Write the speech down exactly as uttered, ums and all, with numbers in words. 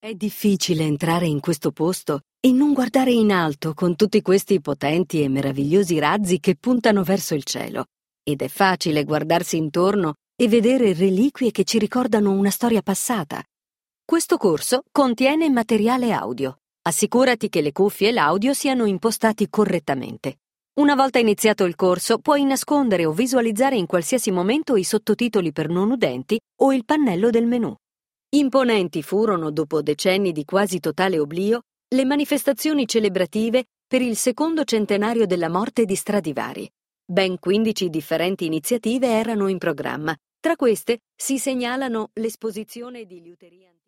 È difficile entrare in questo posto e non guardare in alto con tutti questi potenti e meravigliosi razzi che puntano verso il cielo. Ed è facile guardarsi intorno e vedere reliquie che ci ricordano una storia passata. Questo corso contiene materiale audio. Assicurati che le cuffie e l'audio siano impostati correttamente. Una volta iniziato il corso, puoi nascondere o visualizzare in qualsiasi momento i sottotitoli per non udenti o il pannello del menù. Imponenti furono, dopo decenni di quasi totale oblio, le manifestazioni celebrative per il secondo centenario della morte di Stradivari. Ben quindici differenti iniziative erano in programma. Tra queste si segnalano l'esposizione di liuteria